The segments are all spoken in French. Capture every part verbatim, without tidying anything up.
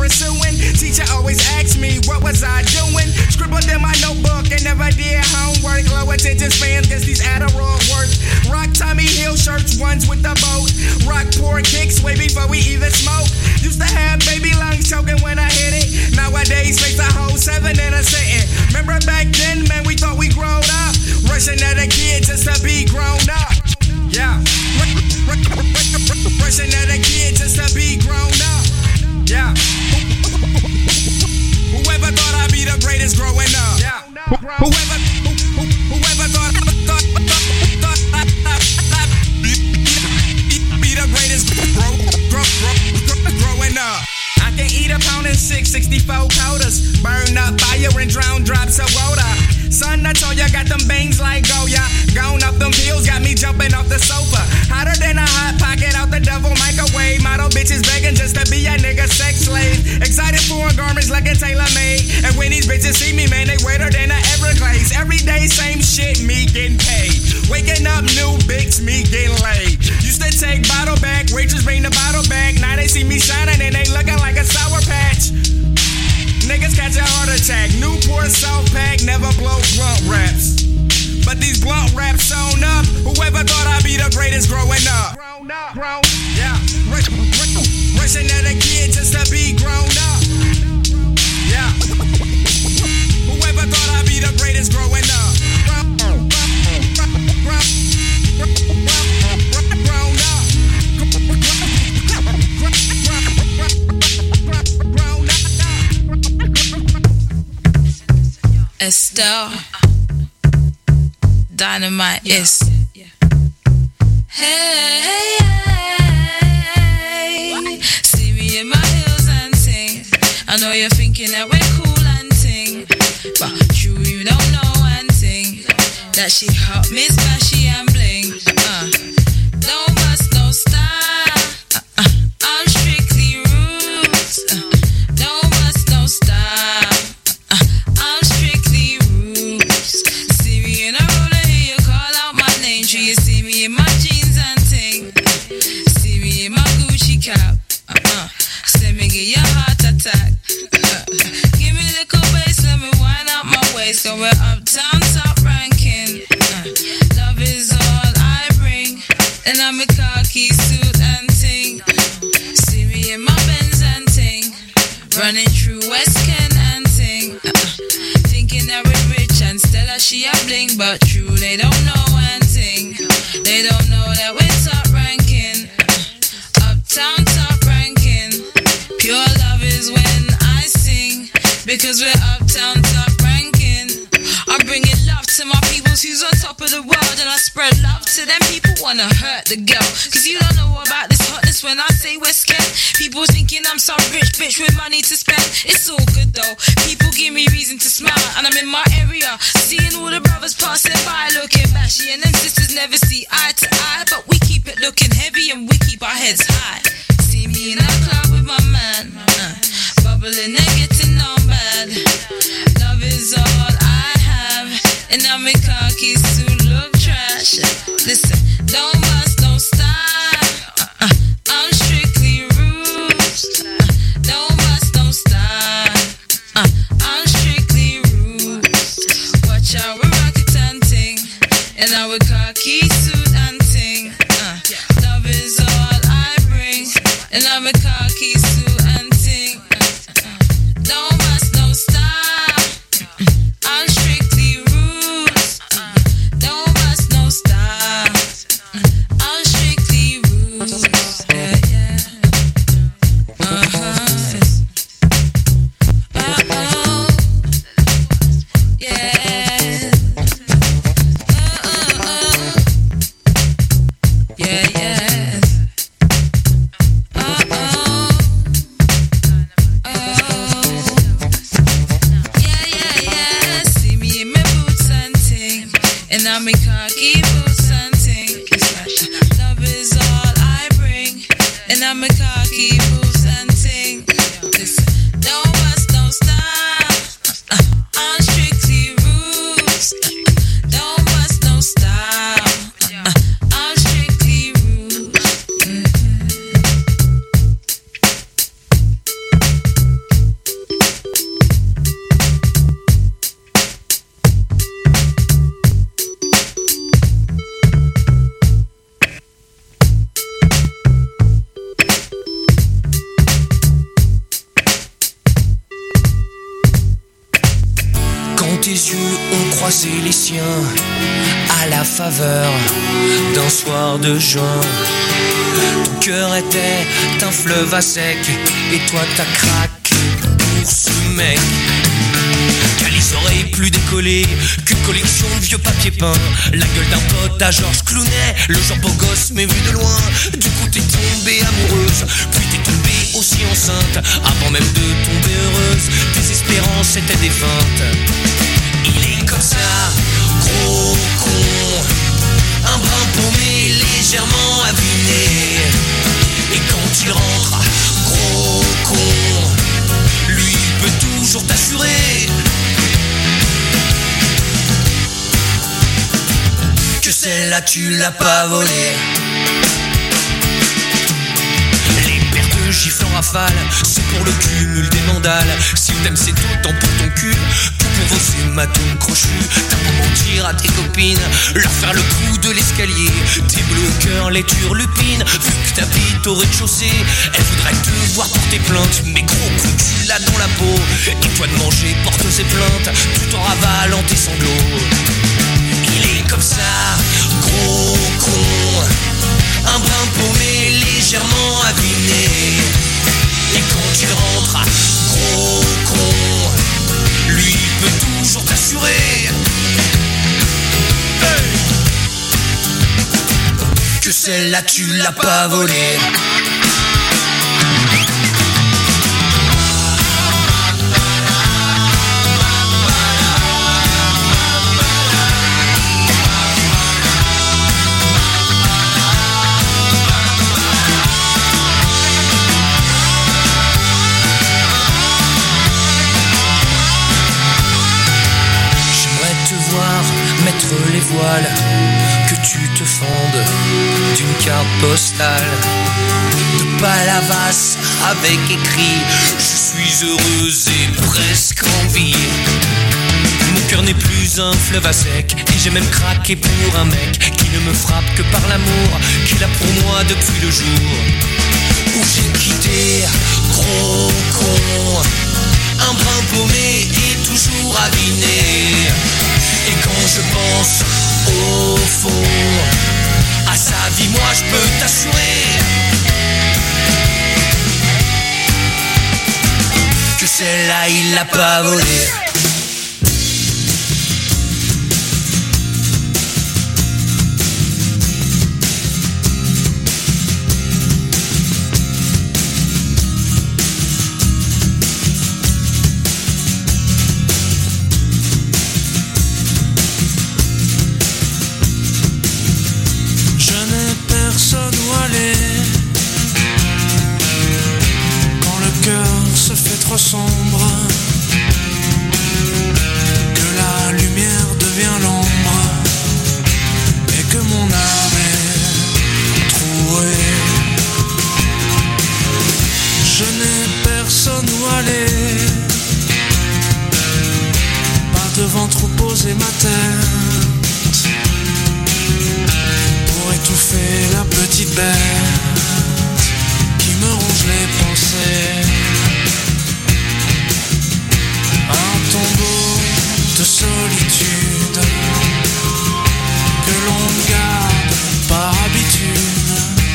pursuing. Teacher always asked me, what was I doing? Scribbled in my notebook and never did homework. Low attention spans, guess these Adderall work. Rock Tommy Hill shirts, ones with the boat. Rock poor kicks way before we even smoke. Used to have baby lungs choking when I hit it. Nowadays, face a whole seven in a sitting. Remember back then, man, we thought we grown up. Rushing at a kid just to be grown up. Yeah. Rushing at a kid just to be grown up. Yeah. Whoever thought I'd be the greatest growing up. Yeah. Whoever, whoever thought, thought, thought, thought I'd be the greatest grow, grow, grow, growing up. I can eat a pound and six, sixty-four quarters. Burn up fire and drown drops of water. Son, I told ya, got them bangs like Goya. Gone up them pills, got me jumping off the sofa. Hotter than a hot pocket out the devil microwave. Model bitches begging just to be a nigga sex slave. Excited foreign garments like a tailor made. And when these bitches see me, man, they wetter than a Everglades. Every day, same shit, me getting paid. Waking up new bitch, me getting laid. Used to take bottle back, waitress bring the bottle back. Now they see me shining and they looking like a sour patch. Niggas catch a heart attack. Newport South Pack never blow blunt raps. But these blunt raps sewn up. Whoever thought I'd be the greatest growing up. Grown up, grown, yeah. Rushing at a kid just to be grown up. Yeah. Whoever thought I'd be the greatest growing up. Grown up. Estelle, Dynamite yeah. is. Yeah. Hey, hey, hey, see me in my heels and ting. I know you're thinking that we're cool and ting, but true you don't know and ting. That she hot, Miss Bashy and bling. Uh, don't bust no style. Uh, uh, I'm strictly roots. Uh, don't bust no style. You see me in my jeans and ting. See me in my Gucci cap. Uh-uh. Say me get your heart attack. Uh, give me a little bass, let me wind up my waist. So we're uptown, top ranking. Uh, love is all I bring. And I'm a khaki suit and ting. See me in my Benz and ting. Running through West Kent and ting. Uh, thinking that we're rich and Stella, she a bling. But true, they don't know and ting. They don't know that we're top ranking. Uptown top ranking. Pure love is when I sing, because we're uptown top ranking. I'm bringing love to my peoples who's on top of the world, and I spread love to them people wanna hurt the girl. Cause you don't know about this hotness when I say we're scared. People thinking I'm some rich bitch with money to spend. It's all good though. People give me reason to smile, and I'm in my area, seeing all the brothers passing by, looking bashy, and them sisters never see eye to eye. But we keep it looking heavy and we keep our heads high. See me in a club with my man, uh, bubbling and getting on bad. Love is all I have, and I'm in khakis to look trash. Listen, don't bust, don't stop. Uh-uh. I'm strictly roots. Uh, don't bust, don't stop. Uh, I'm strictly roots. Watch out, we're rocket and ting, and I would khaki suit and ting. Uh, love is all I bring, and I'm a khaki suit and ting. Uh, don't bust, don't stop. I'm strictly roots. Uh, don't bust, no stop. I'm strictly roots. Yeah, yeah. Uh-huh. Uh-oh. Yeah. Uh-uh. Yeah, yeah. Uh-oh. Oh. Yeah, yeah, yeah. See me in my boots and ting, and I'm in khaki boots and ting. Love is all I bring, and I'm in khaki boots and ting. Listen, don't bust, don't stop. Uh, I'm strictly roots. Uh, don't bust, don't stop. Uh, I'm strictly roots. Mm-hmm. yeux ont croisé les siens à la faveur d'un soir de juin. Ton cœur était un fleuve à sec et toi t'as craqué pour ce mec qui a les oreilles plus décollées qu'une collection de vieux papiers peints. La gueule d'un pote à Georges Clooney, le genre beau gosse mais vu de loin. Du coup t'es tombée amoureuse, puis t'es tombée aussi enceinte. Avant même de tomber heureuse, tes espérances étaient défuntes. Il est comme ça, gros con, un brin paumé, légèrement abîmé. Et quand il rentre, gros con, lui peut toujours t'assurer que celle-là tu l'as pas volée. Gifle en rafale, c'est pour le cumul des mandales. Si t'aimes c'est autant pour ton cul que pour vos hématomes crochus. T'as beau mentir à tes copines, leur faire le coup de l'escalier. Tes bleus au cœur les turlupines, vu que t'habites au rez-de-chaussée, elles voudraient te voir porter plainte. Mais gros coup tu l'as dans la peau, et toi de manger porte ses plaintes, tout en ravalant tes sanglots. Il est comme ça, gros con, un brin paumé, légèrement abîmé. Et quand il rentre, gros con, lui peut toujours t'assurer hey, que celle-là tu l'as pas volée. Mettre les voiles, que tu te fendes d'une carte postale de Palavas avec écrit « Je suis heureuse et presque en vie ». Mon cœur n'est plus un fleuve à sec, et j'ai même craqué pour un mec qui ne me frappe que par l'amour qu'il a pour moi depuis le jour où j'ai quitté, gros con, un brin paumé et toujours aviné. Et quand je pense au fond à sa vie, moi je peux t'assurer que celle-là il l'a pas volée. Sombre, que la lumière devient l'ombre et que mon âme est trouée. Je n'ai personne où aller, pas de ventre où poser ma tête pour étouffer la petite bête qui me ronge les pensées. Un tombeau de solitude que l'on garde par habitude.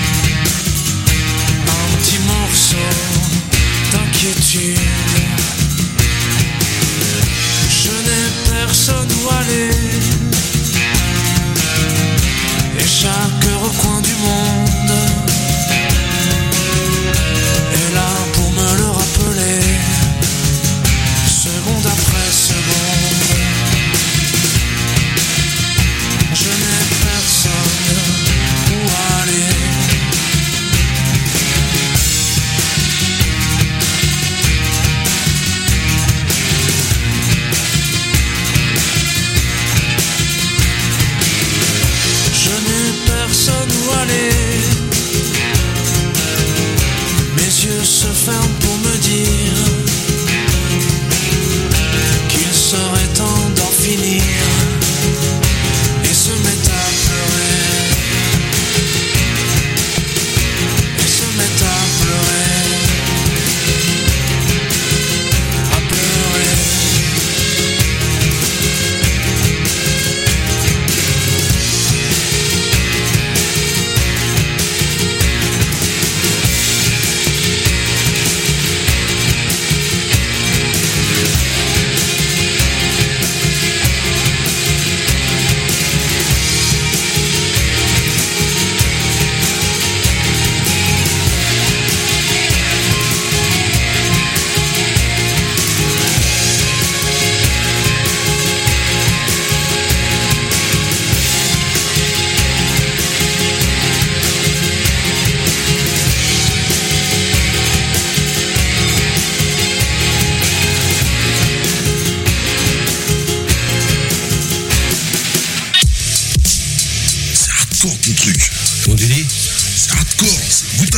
Un petit morceau d'inquiétude. Je n'ai personne où aller, et chaque recoin du monde est là pour me le rappeler. Seconde après seconde, je n'ai personne où aller. Je n'ai personne où aller. Mes yeux se ferment pour me dire serait temps d'en finir, et se met à pleurer, et se met à pleurer, à pleurer.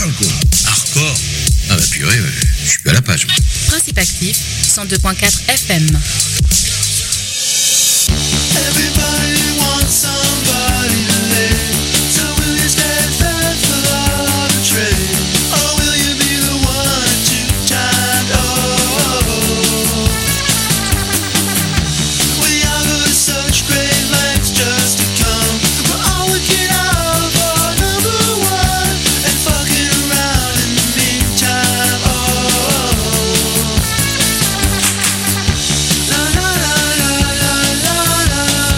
parle, quoi. Hardcore. Ah bah purée, ouais, je suis plus à la page. Principe actif, cent deux virgule quatre F M. Everybody wants somebody to live. So will you stand fast for love and trade? Or will you be the one to time? Oh, we all go to such great lengths just to come. We're all looking out for number one and fucking around in the meantime. Oh, la la la la la la la.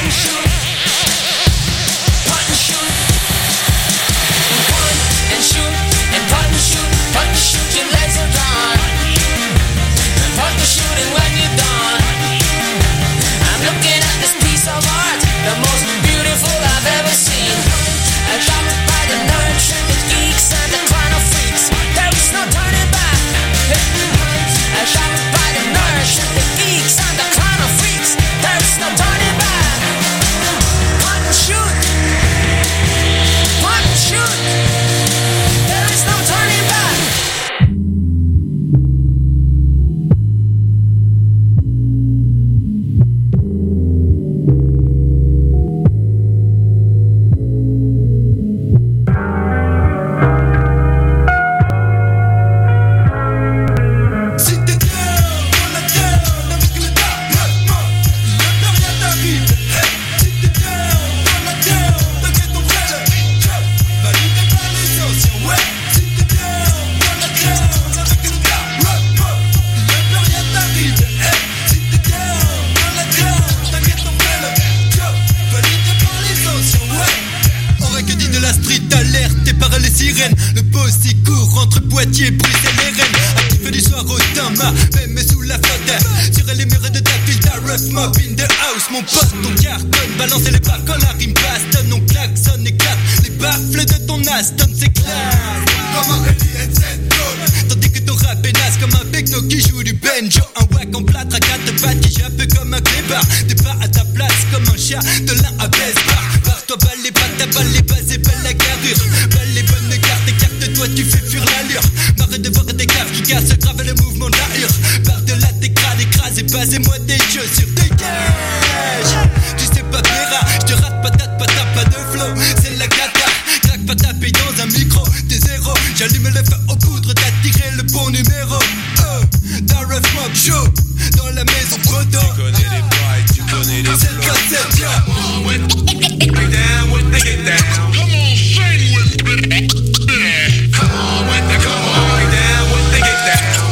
And shoot aussi court entre Poitiers, Bruxelles et Rennes. Actif du soir au Tama, même sous la flotte. Sur les murs de ta ville, ta rough mob in the house. Mon pote, ton cartonne, balancer les barres quand la rime bastonne. On klaxonne, éclate les baffles de ton Aston, c'est clair. Comme un Eddie and Zendone. Tandis que ton rap est naze comme un Becno qui joue du banjo. Un wack en plâtre à quatre pattes qui jappe comme un clébard. T'es pas à ta place comme un chat de l'un à Besbar. Barre-toi, balle les pattes, ta balle les bases et balle la carrure. Balle les bonnes cartes, écarte-toi, tu fais fuir l'allure. Marre de voir des caves qui cassent grave le mouvement de la hure. Barre de là, t'écrase, écrase et passez-moi des jeux sur tes gages. Tu sais pas, Béra, j'te rate patate, patate, pas de flow. C'est la cata, craque pas taper dans un micro. T'es zéro, j'allume le feu aux poudres, t'as tiré le bon numéro. Oh, d'un rough mob show, dans la maison photo. Tu connais les bails, tu connais les flows. C'est le concept, yeah. Come on, get down with the get down. Come on, sing with me. Come on, with the come on, get down with the get down.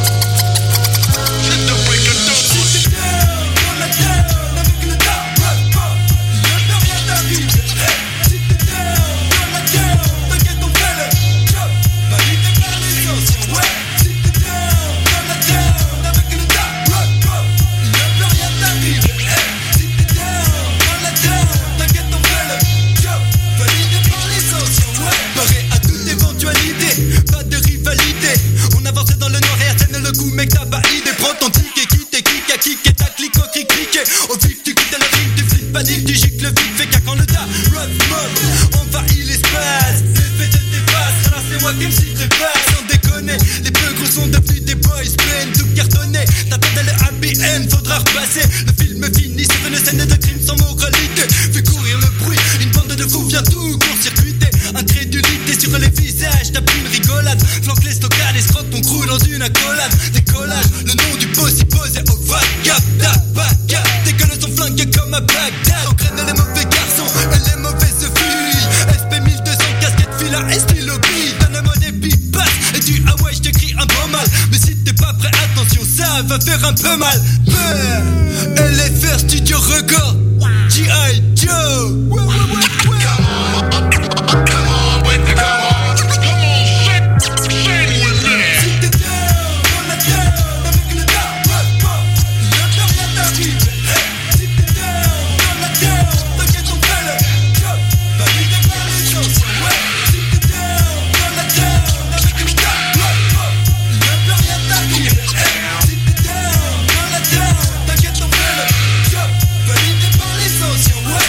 Let the break of the sit down, dans la down, avec le down, rough mob. Y'a plus rien d'arrive. Sit down, dans la down, t'inquiète on fait le job. Validé par les anciens, ouais. Sit down, dans la down, avec le down, rough mob. Y'a plus rien d'arrive. Sit down, dans la down, t'inquiète on fait le job. Validé par les anciens, ouais. Paré à toute éventualité, pas de rivalité. On avançait dans le noir et Arsène le coup, mec t'as pas idée. Prends ton ticket, quitte et kick à kick et ta clique au cric cliqué. Au vif tu quittes le ring, tu flippes panique, tu gicles vite, fais qu'à quand le tas. Rough mob, envahit l'espace. L'effet de tes faces, alors c'est moi qui me cite pas. Sans déconner, les peu gros sont devenus des boys band, tout cartonné. T'attendais le happy end, faudra repasser. Le film finit sur une scène de crime sans moralité. Fais courir le bruit, une bande de fous vient tout court-circuiter. Incrédulité sur les visages, t'as plus une rigolade. Flanque les stockades, escroque ton crew dans une accolade. Décollage, le nom du boss y posé au vacap. Tabac, tes gueules sont flinguées comme à Bagdad. Engraine les mauvais garçons et les mauvaises filles. S P mille deux cents, casquette fila et stylo bille. Donne-moi des pipasses et du ah ouais, j't'écris un peu mal. Mais si t'es pas prêt, attention, ça va faire un peu mal. Peur, L F R Studio Record, G I Joe. Ouais, ouais, ouais, ouais. Come on, with the come on. Come on, sing with me. Si t'es down, dans la down, avec le down, rough mob, y'a plus rien d'arrive. Si t'es down, dans la down, t'inquiète on fait le job. Validé par les anciens, ouais. Si t'es down, dans la down, avec le down, rough mob, y'a plus rien d'arrive. Si t'es down, dans la down, t'inquiète on fait le job. Validé par les anciens, ouais.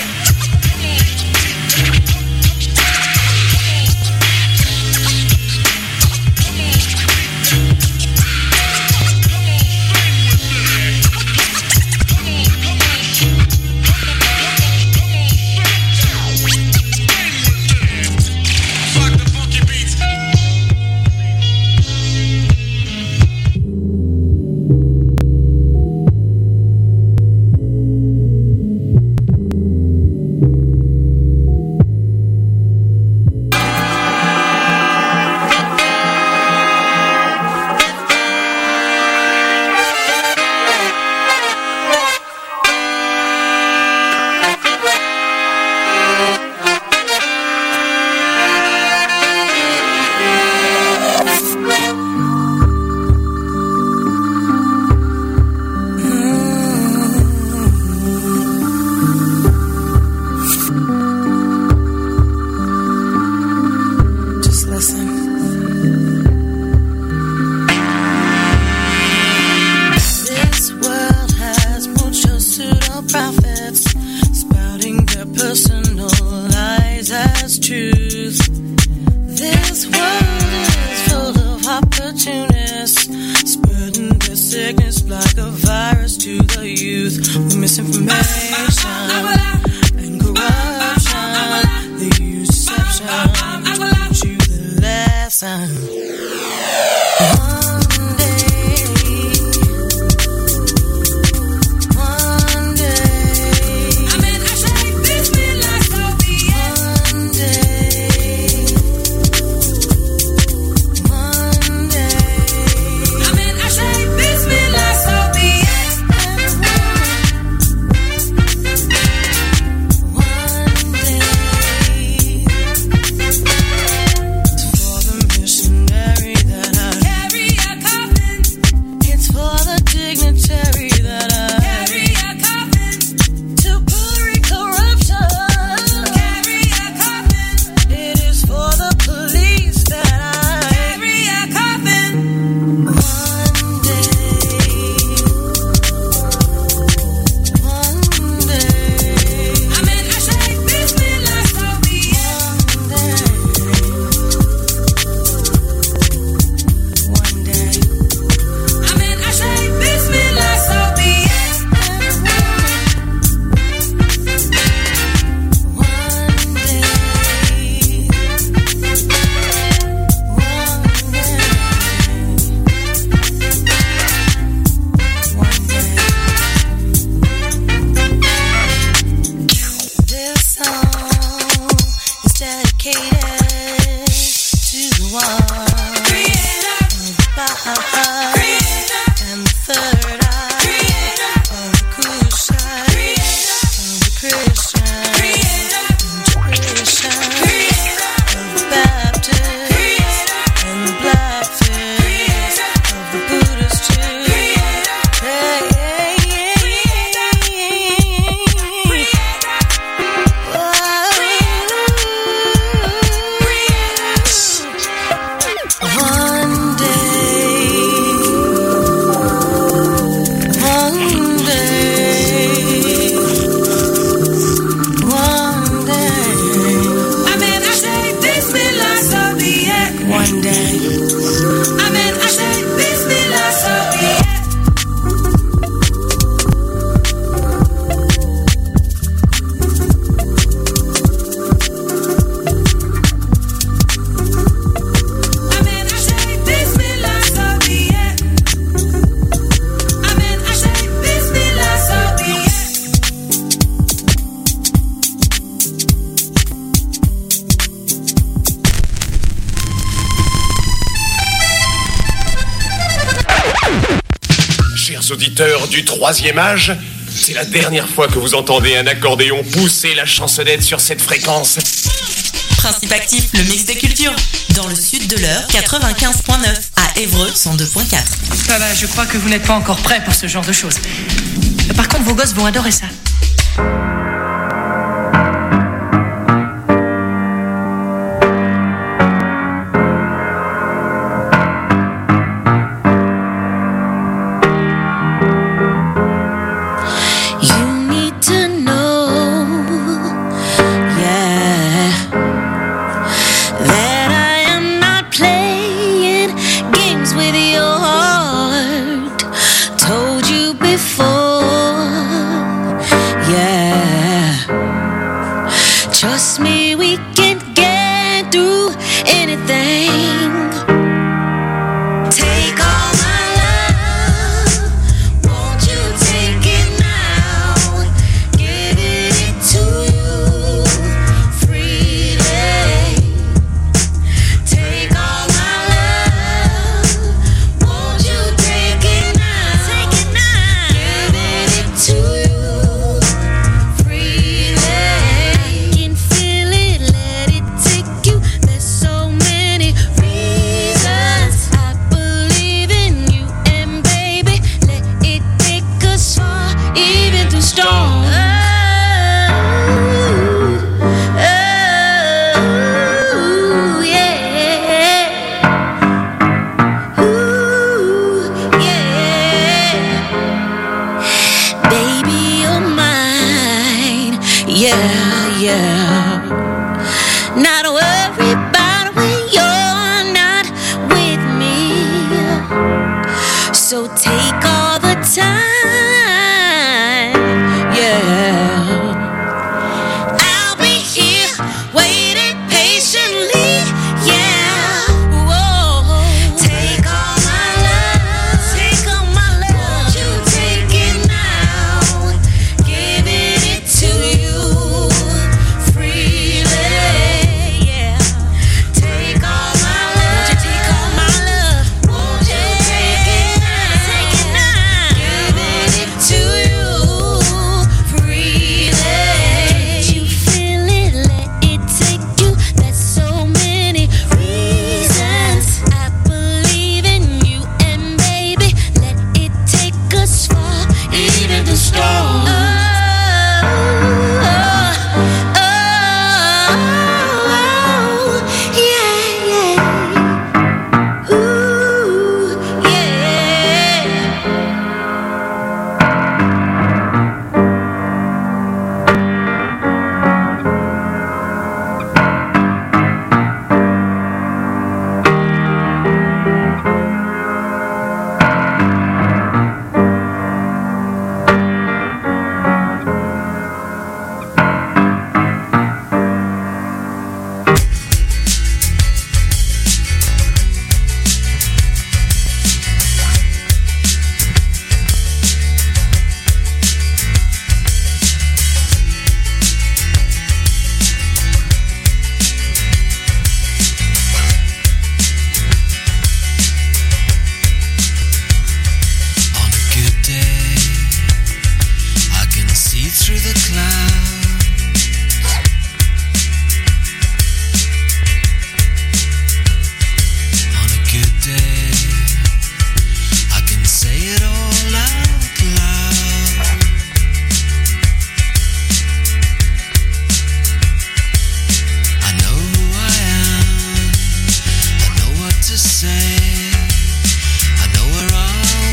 auditeurs du troisième âge, c'est la dernière fois que vous entendez un accordéon pousser la chansonnette sur cette fréquence. Principe actif, le mix des cultures. Dans le sud de l'heure, quatre-vingt-quinze virgule neuf. À Évreux, cent deux virgule quatre. Ah bah, je crois que vous n'êtes pas encore prêts pour ce genre de choses. Par contre, vos gosses vont adorer ça.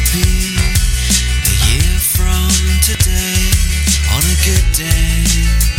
today on a good day.